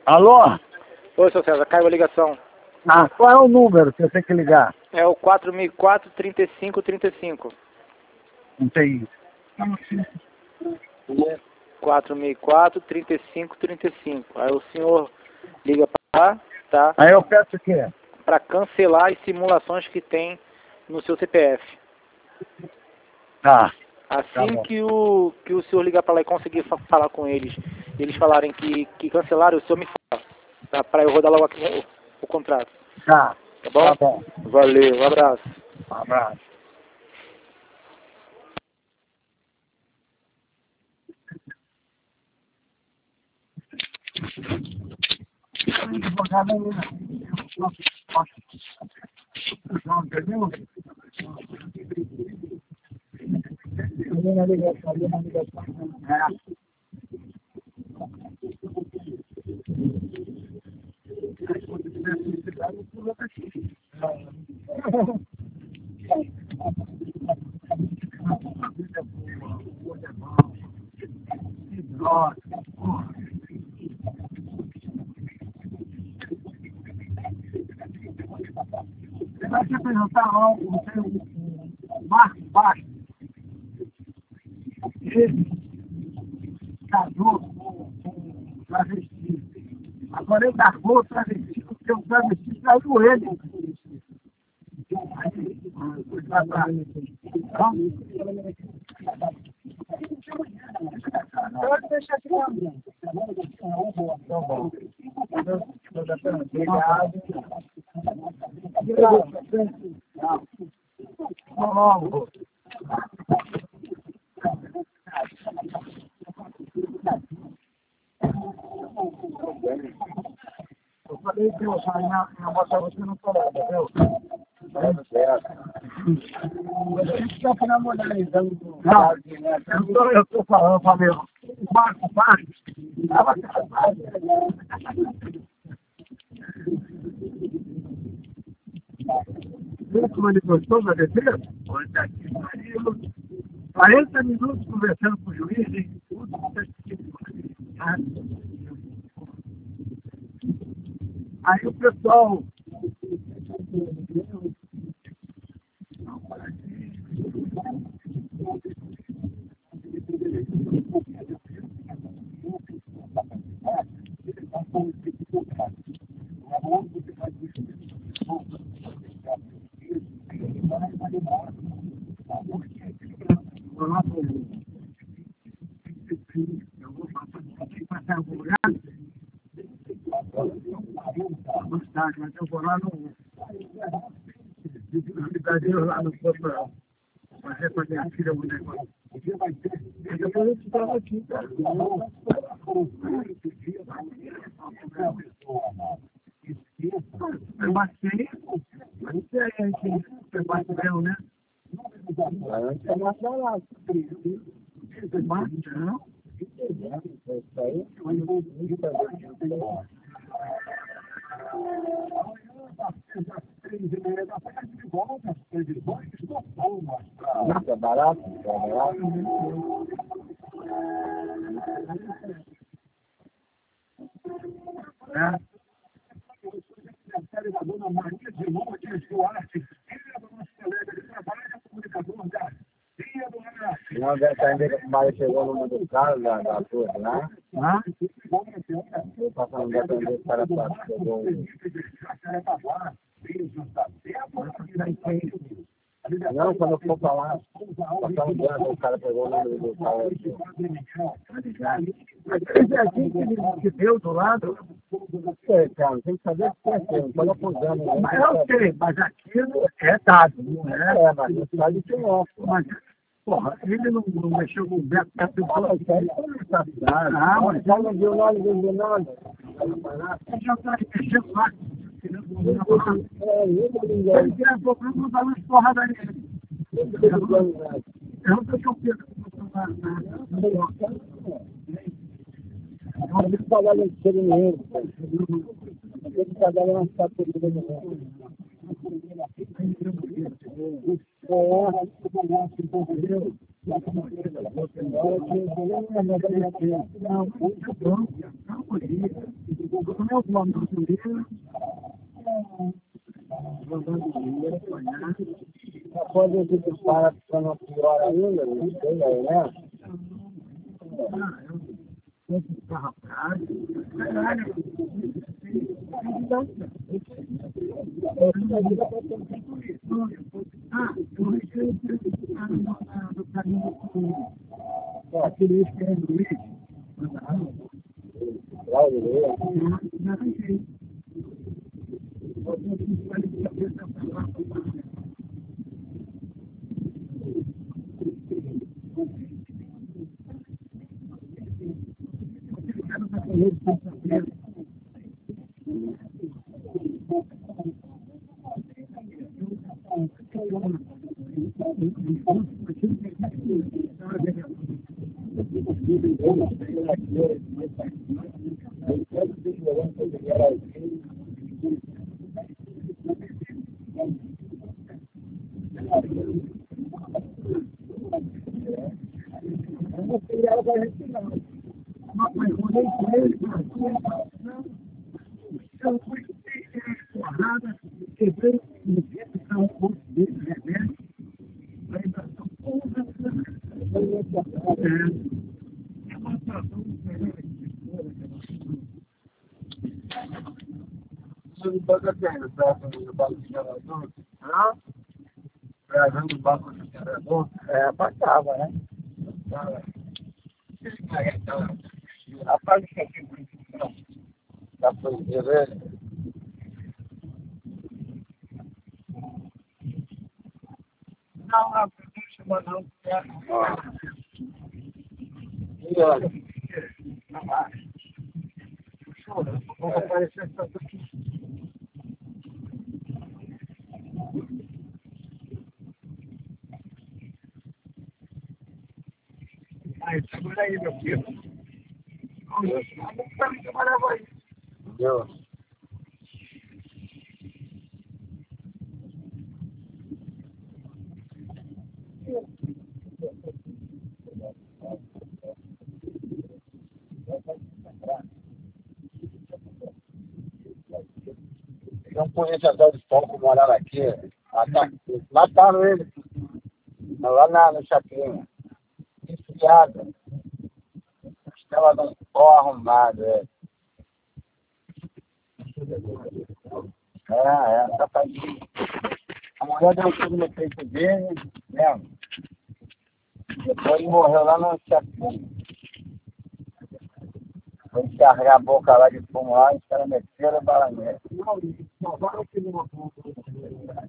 Alô? Oi, seu César, caiu a ligação. Ah, qual é o número que eu tenho que ligar? É o 4004-3535. Não tem. 4004-3535. Aí o senhor liga para lá, tá? Aí eu peço o quê? Para cancelar as simulações que tem no seu CPF. Tá. Assim bom. que o senhor ligar para lá e conseguir falar com eles, eles falarem que cancelaram, o senhor me fala, tá? Para eu rodar logo aqui o contrato. Tá. Tá bom? Tá bom. Valeu, um abraço. Um abraço. Advogado ainda. Não, entendeu? Você vai se apresentar lá, o Marcos Baixo. Ele casou com um travesti. Agora ele largou o travesti, porque o travesti traiu ele. Aí, pode deixar aqui também. Tá bom. Obrigado. Não. Eu falei que eu saí na moto você não falava, viu? Você fica namorando. Não, eu tô falando, Fabio. O Marco Marcos estava casado. Viu como ele gostou da defesa? 40 minutos conversando com o juiz e tudo. Aí o pessoal. Eu vou passar algum lugar. Mas eu vou lá no brigadeiro lá no Porto fazer para minha filha um negócio. Mas depois eu estava aqui, cara. Eu bati, mas não sei aí que você bateu, né? Antes é mais barato. Você bate, não? Isso aí, é barato? É barato? É. A dona Maria de Lourdes Duarte, filha do nosso colega de trabalho, comunicador da Via do Renascimento. Não deve estar ainda que o Maria chegou no mundo do carro da turma, né? Passando de atender o cara para chegou. Não, quando eu for falar, passar um dia, o cara pegou o número do carro. Esse aqui que deu do lado. Não sei, cara, tem que saber o que é aquilo, não pode acusando. Mas eu sei, mas aquilo é dado, não é? É, mas não sabe que não. Mas, porra, ele não mexeu com o Beto perto do bolo. Ah, mas já não viu nada, não viu nada. Ele já está mexendo lá. Ele quer pouco não dar umas porradas nele. Eu não sei o que eu fiz. Eu tenho que pagar no dinheiro. Eu tenho que pagar na fatura do Como é o nome do turista? Mandando dinheiro, apanhar. Pode ir para não pior ainda, não sei aí, né? Esse carro atrás, caralho. No caminho do aquele esquerdo, Luiz. Gravando o banco do gerador? É, passava, né? Rapaz, isso aqui não. Dá pra ver, velho? Não, não chama não. E olha. Vamos aparecer essa aqui. Segura aí, meu filho. Entendeu? Não conheço a de pão que morava aqui. Mataram ele. Lá no Chapinha. Enfiada. Estava dando pó arrumado, é. Safadinho. A mulher deu tudo no peito dele, mesmo. Depois ele morreu lá no Chapinha. Foi enxergar a boca lá de fumo lá, os caras meteram a bala nele. Não, agora eu fiz uma ponta.